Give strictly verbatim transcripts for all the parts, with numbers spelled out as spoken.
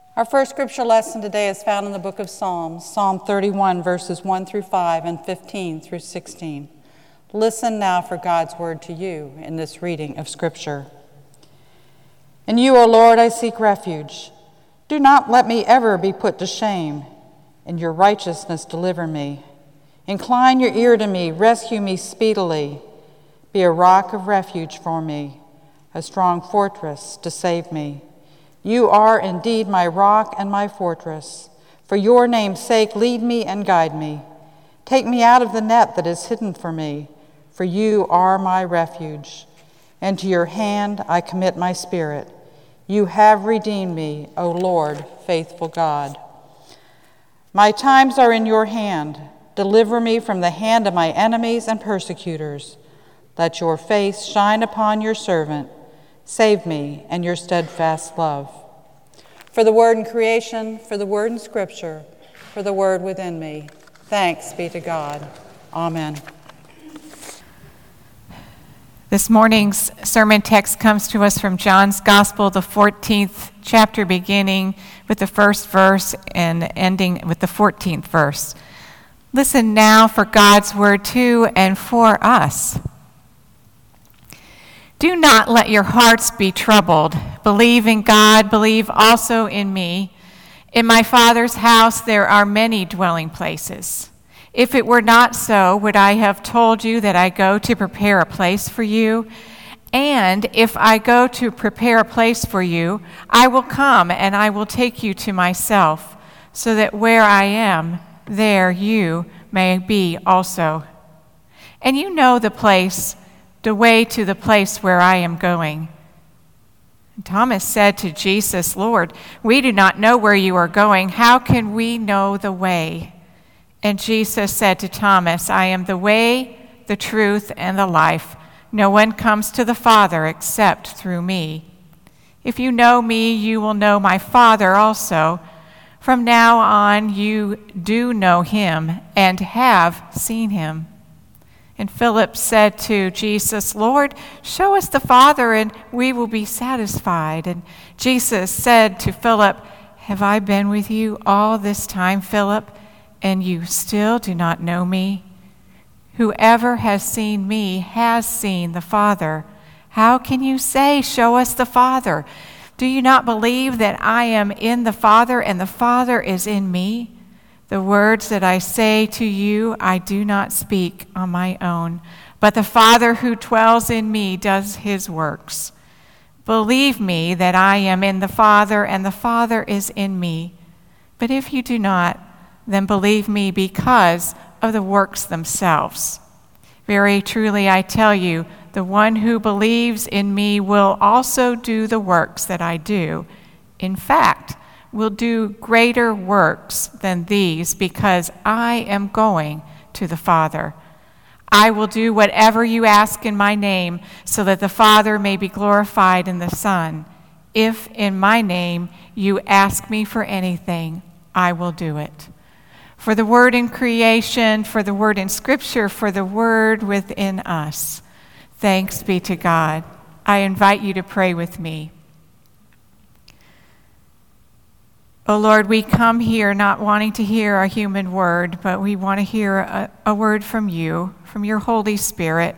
Our first scripture lesson today is found in the book of Psalms, Psalm thirty-one, verses one through five and fifteen through sixteen. Listen now for God's word to you in this reading of scripture. In you, O Lord, I seek refuge. Do not let me ever be put to shame. In your righteousness deliver me. Incline your ear to me, rescue me speedily. Be a rock of refuge for me, a strong fortress to save me. You are indeed my rock and my fortress. For your name's sake, lead me and guide me. Take me out of the net that is hidden for me, for you are my refuge. And to your hand I commit my spirit. You have redeemed me, O Lord, faithful God. My times are in your hand. Deliver me from the hand of my enemies and persecutors. Let your face shine upon your servant. Save me and your steadfast love. For the word in creation, for the word in scripture, for the word within me. Thanks be to God. Amen. This morning's sermon text comes to us from John's Gospel, the fourteenth chapter, beginning with the first verse and ending with the fourteenth verse. Listen now for God's word to and for us. Do not let your hearts be troubled. Believe in God, believe also in me. In my Father's house there are many dwelling places. If it were not so, would I have told you that I go to prepare a place for you? And if I go to prepare a place for you, I will come and I will take you to myself, so that where I am, there you may be also. And you know the place, the way to the place where I am going. And Thomas said to Jesus, Lord, we do not know where you are going. How can we know the way? And Jesus said to Thomas, I am the way, the truth, and the life. No one comes to the Father except through me. If you know me, you will know my Father also. From now on, you do know him and have seen him. And Philip said to Jesus, Lord, show us the Father, and we will be satisfied. And Jesus said to Philip, have I been with you all this time, Philip, and you still do not know me? Whoever has seen me has seen the Father. How can you say, show us the Father? Do you not believe that I am in the Father and the Father is in me? The words that I say to you, I do not speak on my own, but the Father who dwells in me does his works. Believe me that I am in the Father and the Father is in me. But if you do not, then believe me because of the works themselves. Very truly I tell you, the one who believes in me will also do the works that I do. In fact, will do greater works than these, because I am going to the Father. I will do whatever you ask in my name, so that the Father may be glorified in the Son. If in my name you ask me for anything, I will do it. For the word in creation, for the word in scripture, for the word within us. Thanks be to God. I invite you to pray with me. Oh Lord, we come here not wanting to hear a human word, but we want to hear a, a word from you, from your Holy Spirit.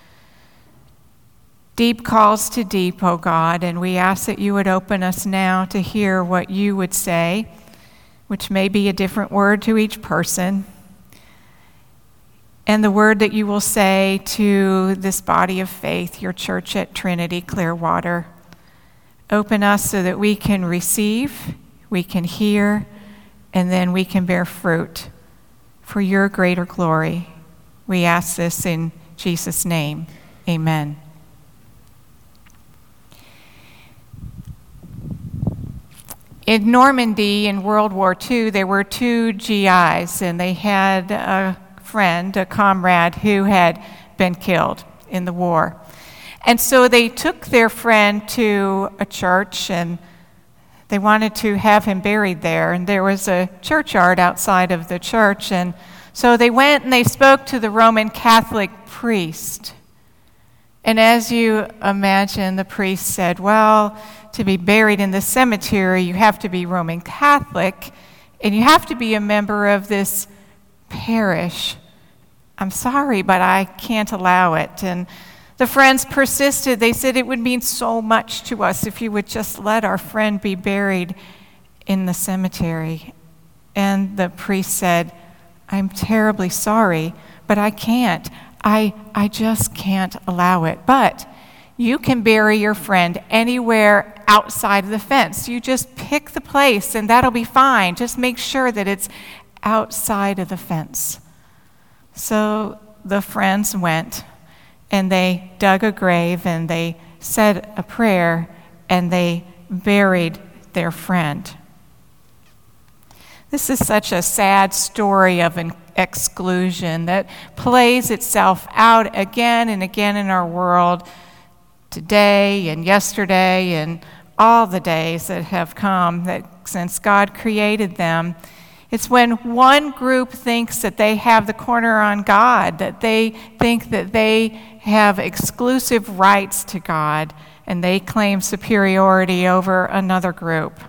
Deep calls to deep, O God, and we ask that you would open us now to hear what you would say, which may be a different word to each person, and the word that you will say to this body of faith, your church at Trinity Clearwater. Open us so that we can receive, we can hear, and then we can bear fruit for your greater glory. We ask this in Jesus' name. Amen. In Normandy in World War Two, there were two G Is, and they had a friend, a comrade, who had been killed in the war. And so they took their friend to a church, and they wanted to have him buried there. And there was a churchyard outside of the church, and so they went and they spoke to the Roman Catholic priest. And as you imagine, the priest said, well, to be buried in the cemetery, you have to be Roman Catholic, and you have to be a member of this parish. I'm sorry, but I can't allow it. And the friends persisted. They said it would mean so much to us if you would just let our friend be buried in the cemetery. And the priest said, I'm terribly sorry, but I can't. I, I just can't allow it. But you can bury your friend anywhere outside of the fence. You just pick the place and that'll be fine. Just make sure that it's outside of the fence. So the friends went and they dug a grave and they said a prayer and they buried their friend. This is such a sad story of an exclusion that plays itself out again and again in our world today and yesterday and all the days that have come that since God created them. It's when one group thinks that they have the corner on God, that they think that they have exclusive rights to God, and they claim superiority over another group.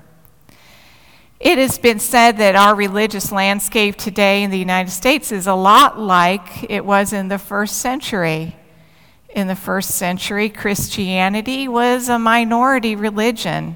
It has been said that our religious landscape today in the United States is a lot like it was in the first century. In the first century, Christianity was a minority religion.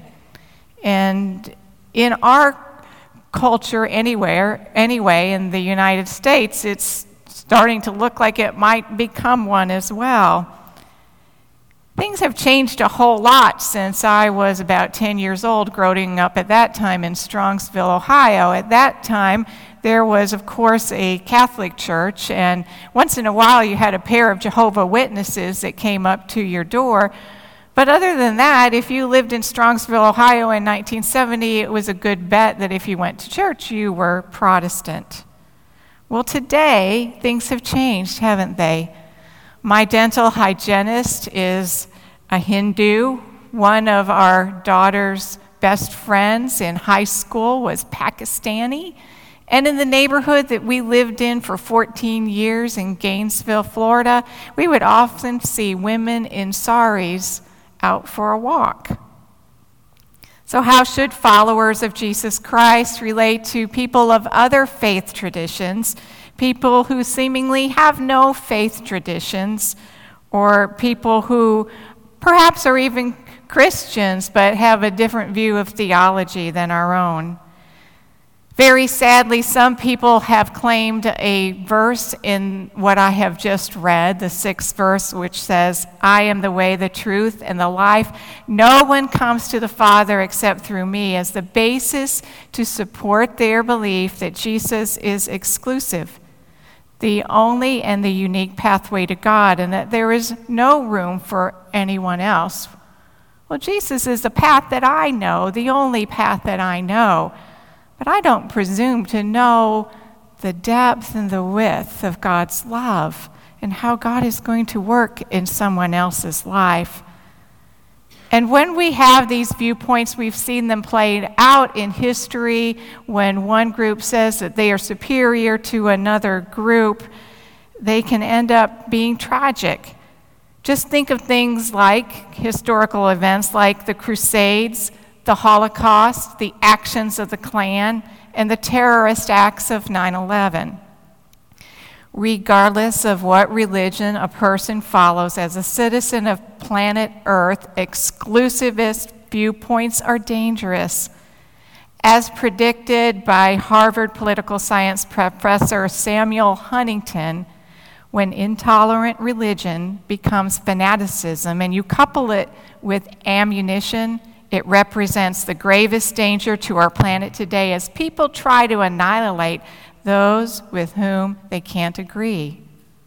And in our culture anywhere, anyway, in the United States, it's starting to look like it might become one as well. Things have changed a whole lot since I was about ten years old, growing up at that time in Strongsville, Ohio. At that time, there was, of course, a Catholic church, and once in a while you had a pair of Jehovah's Witnesses that came up to your door. But other than that, if you lived in Strongsville, Ohio in nineteen seventy, it was a good bet that if you went to church, you were Protestant. Well, today, things have changed, haven't they? My dental hygienist is a Hindu. One of our daughter's best friends in high school was Pakistani. And in the neighborhood that we lived in for fourteen years in Gainesville, Florida, we would often see women in saris out for a walk. So how should followers of Jesus Christ relate to people of other faith traditions, people who seemingly have no faith traditions, or people who perhaps are even Christians but have a different view of theology than our own? Very sadly, some people have claimed a verse in what I have just read, the sixth verse, which says, I am the way, the truth, and the life. No one comes to the Father except through me, as the basis to support their belief that Jesus is exclusive, the only and the unique pathway to God, and that there is no room for anyone else. Well, Jesus is the path that I know, the only path that I know. But I don't presume to know the depth and the width of God's love and how God is going to work in someone else's life. And when we have these viewpoints, we've seen them played out in history when one group says that they are superior to another group, they can end up being tragic. Just think of things like historical events like the Crusades, the Holocaust, the actions of the Klan, and the terrorist acts of nine eleven. Regardless of what religion a person follows as a citizen of planet Earth, exclusivist viewpoints are dangerous. As predicted by Harvard political science professor Samuel Huntington, when intolerant religion becomes fanaticism and you couple it with ammunition, it represents the gravest danger to our planet today as people try to annihilate those with whom they can't agree.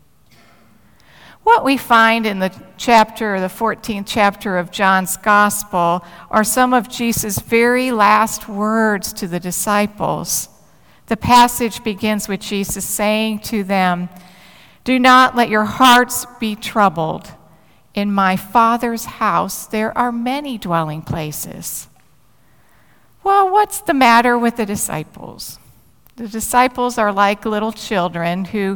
What we find in the chapter, the fourteenth chapter of John's Gospel, are some of Jesus' very last words to the disciples. The passage begins with Jesus saying to them, "Do not let your hearts be troubled. In my Father's house, there are many dwelling places." Well, what's the matter with the disciples? The disciples are like little children who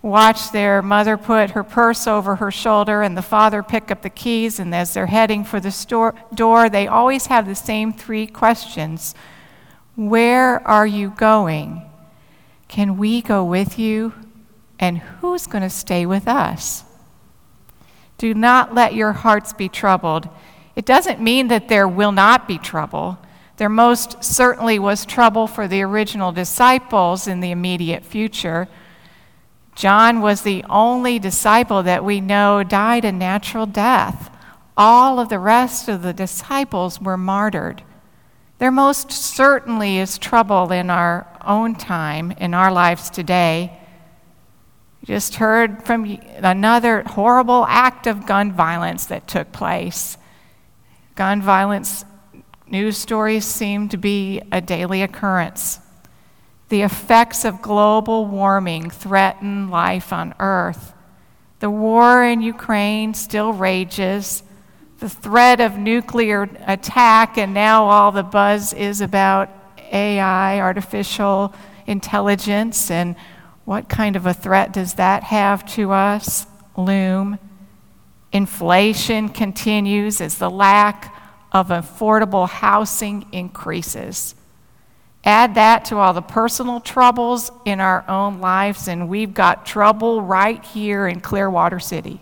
watch their mother put her purse over her shoulder and the father pick up the keys, and as they're heading for the store, door, they always have the same three questions. Where are you going? Can we go with you? And who's going to stay with us? Do not let your hearts be troubled. It doesn't mean that there will not be trouble. There most certainly was trouble for the original disciples in the immediate future. John was the only disciple that we know died a natural death. All of the rest of the disciples were martyred. There most certainly is trouble in our own time, in our lives today. We just heard from another horrible act of gun violence that took place. Gun violence news stories seem to be a daily occurrence. The effects of global warming threaten life on Earth. The war in Ukraine still rages. The threat of nuclear attack, and now all the buzz is about A I, artificial intelligence, and what kind of a threat does that have to us? Loom. Inflation continues as the lack of affordable housing increases. Add that to all the personal troubles in our own lives, and we've got trouble right here in Clearwater City.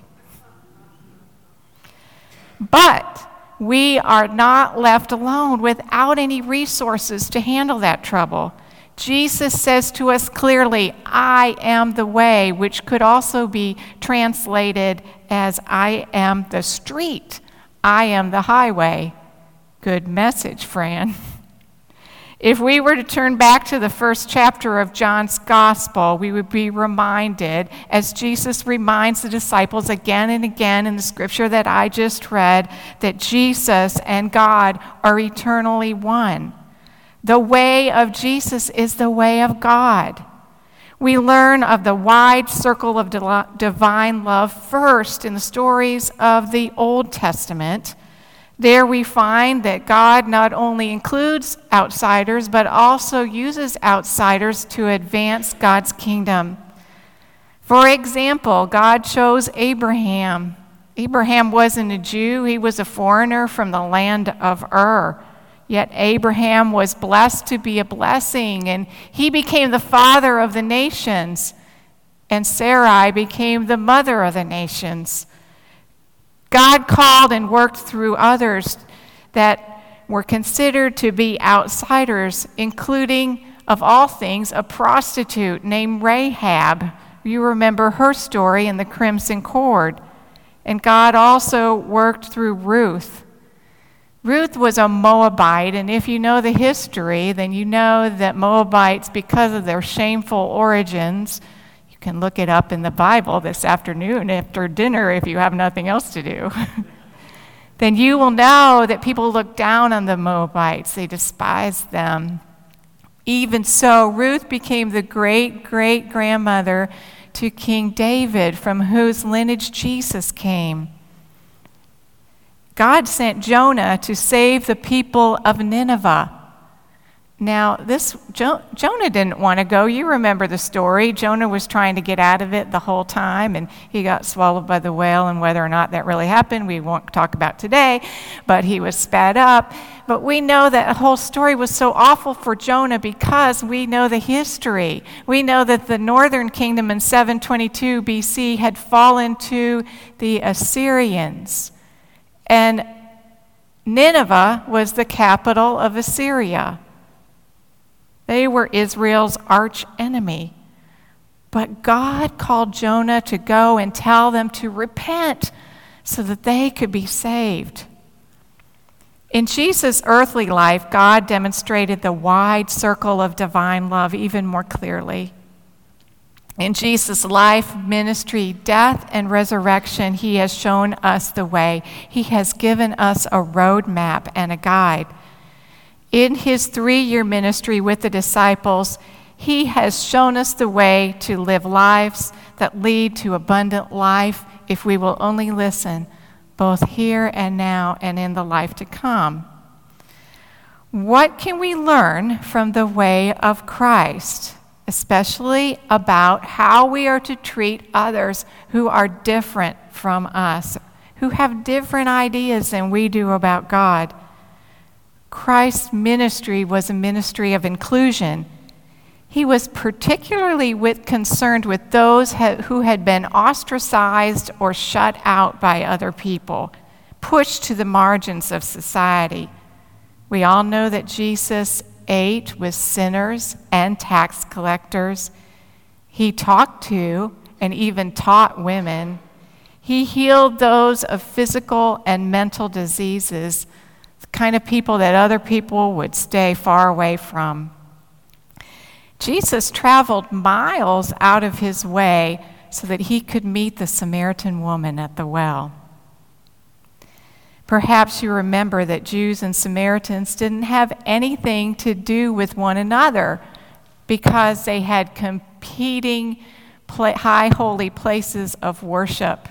But we are not left alone without any resources to handle that trouble. Jesus says to us clearly, I am the way, which could also be translated as I am the street. I am the highway. Good message, Fran. If we were to turn back to the first chapter of John's Gospel, we would be reminded, as Jesus reminds the disciples again and again in the scripture that I just read, that Jesus and God are eternally one. The way of Jesus is the way of God. We learn of the wide circle of divine love first in the stories of the Old Testament. There we find that God not only includes outsiders, but also uses outsiders to advance God's kingdom. For example, God chose Abraham. Abraham wasn't a Jew, he was a foreigner from the land of Ur. Yet Abraham was blessed to be a blessing, and he became the father of the nations, and Sarai became the mother of the nations. God called and worked through others that were considered to be outsiders, including, of all things, a prostitute named Rahab. You remember her story in the Crimson Cord. And God also worked through Ruth. Ruth was a Moabite, and if you know the history, then you know that Moabites, because of their shameful origins, can look it up in the Bible this afternoon after dinner if you have nothing else to do. Then you will know that people look down on the Moabites. They despise them. Even so, Ruth became the great-great-grandmother to King David, from whose lineage Jesus came. God sent Jonah to save the people of Nineveh. Now, this jo- Jonah didn't want to go. You remember the story. Jonah was trying to get out of it the whole time, and he got swallowed by the whale, and whether or not that really happened, we won't talk about today, but he was spat up. But we know that the whole story was so awful for Jonah because we know the history. We know that the northern kingdom in seven twenty-two B C had fallen to the Assyrians, and Nineveh was the capital of Assyria. They were Israel's arch enemy. But God called Jonah to go and tell them to repent so that they could be saved. In Jesus' earthly life, God demonstrated the wide circle of divine love even more clearly. In Jesus' life, ministry, death, and resurrection, he has shown us the way. He has given us a roadmap and a guide. In his three-year ministry with the disciples, he has shown us the way to live lives that lead to abundant life if we will only listen, both here and now and in the life to come. What can we learn from the way of Christ, especially about how we are to treat others who are different from us, who have different ideas than we do about God. Christ's ministry was a ministry of inclusion. He was particularly with, concerned with those ha, who had been ostracized or shut out by other people, pushed to the margins of society. We all know that Jesus ate with sinners and tax collectors. He talked to and even taught women. He healed those of physical and mental diseases, the kind of people that other people would stay far away from. Jesus traveled miles out of his way so that he could meet the Samaritan woman at the well. Perhaps you remember that Jews and Samaritans didn't have anything to do with one another because they had competing high holy places of worship,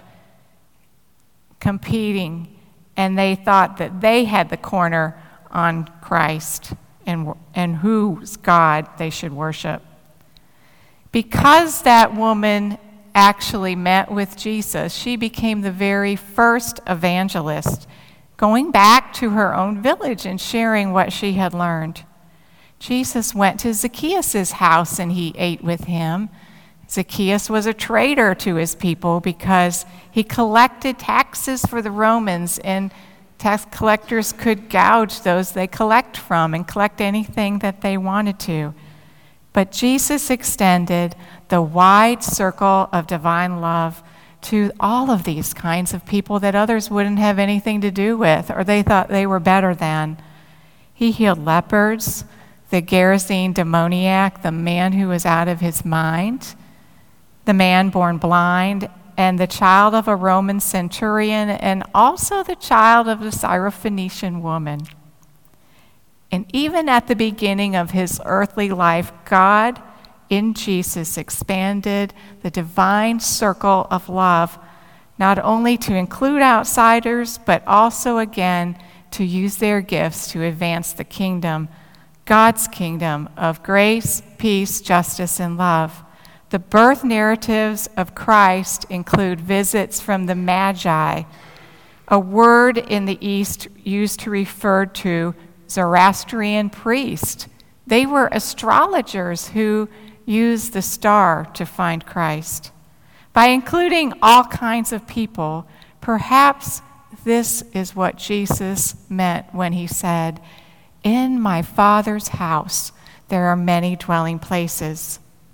competing, and they thought that they had the corner on Christ and, and whose God they should worship. Because that woman actually met with Jesus, she became the very first evangelist, going back to her own village and sharing what she had learned. Jesus went to Zacchaeus' house and he ate with him. Zacchaeus was a traitor to his people because he collected taxes for the Romans, and tax collectors could gouge those they collect from and collect anything that they wanted to. But Jesus extended the wide circle of divine love to all of these kinds of people that others wouldn't have anything to do with, or they thought they were better than. He healed lepers, the Gerasene demoniac, the man who was out of his mind, the man born blind, and the child of a Roman centurion, and also the child of a Syrophoenician woman. And even at the beginning of his earthly life, God in Jesus expanded the divine circle of love, not only to include outsiders, but also again to use their gifts to advance the kingdom, God's kingdom of grace, peace, justice, and love. The birth narratives of Christ include visits from the Magi, a word in the East used to refer to Zoroastrian priests. They were astrologers who used the star to find Christ. By including all kinds of people, perhaps this is what Jesus meant when he said, "In my Father's house there are many dwelling places."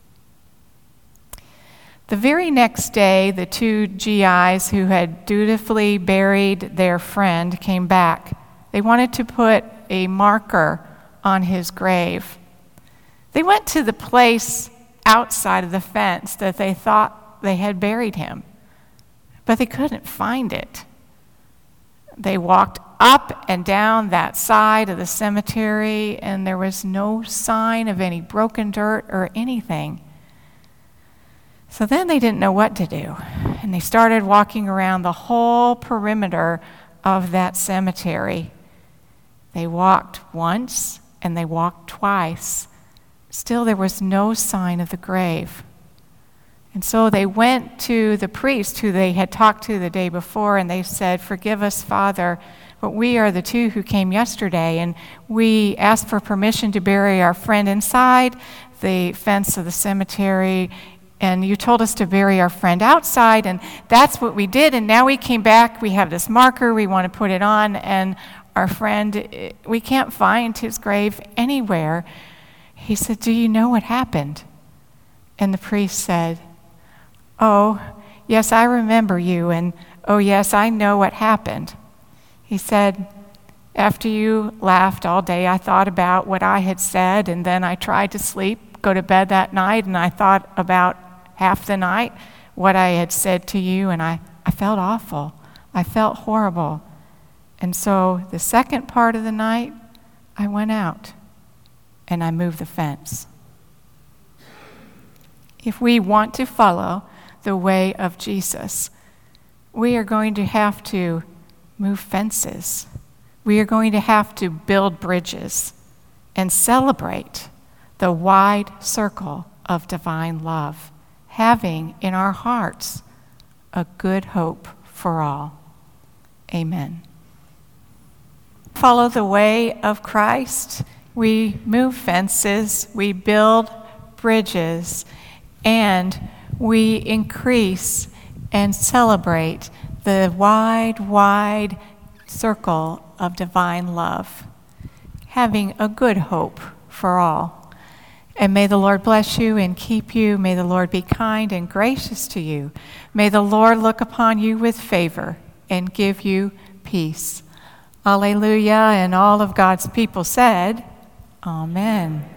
The very next day, the two G Is who had dutifully buried their friend came back. They wanted to put a marker on his grave. They went to the place outside of the fence that they thought they had buried him, but they couldn't find it. They walked up and down that side of the cemetery, and there was no sign of any broken dirt or anything. So then they didn't know what to do, and they started walking around the whole perimeter of that cemetery. They walked once, and they walked twice. Still, there was no sign of the grave. And so they went to the priest who they had talked to the day before, and they said, "Forgive us, Father, but we are the two who came yesterday, and we asked for permission to bury our friend inside the fence of the cemetery, and you told us to bury our friend outside, and that's what we did, and now we came back, we have this marker, we want to put it on, and our friend, we can't find his grave anywhere." He said, "Do you know what happened?" And the priest said, "Oh, yes, I remember you, and oh, yes, I know what happened." He said, "After you laughed all day, I thought about what I had said, and then I tried to sleep, go to bed that night, and I thought about half the night what I had said to you, and I, I felt awful. I felt horrible. And so the second part of the night, I went out, and I moved the fence." If we want to follow the way of Jesus, we are going to have to move fences. We are going to have to build bridges and celebrate the wide circle of divine love, having in our hearts a good hope for all. Amen. Follow the way of Christ. We move fences, we build bridges, and we increase and celebrate the wide, wide circle of divine love, having a good hope for all. And may the Lord bless you and keep you. May the Lord be kind and gracious to you. May the Lord look upon you with favor and give you peace. Alleluia, and all of God's people said, Amen.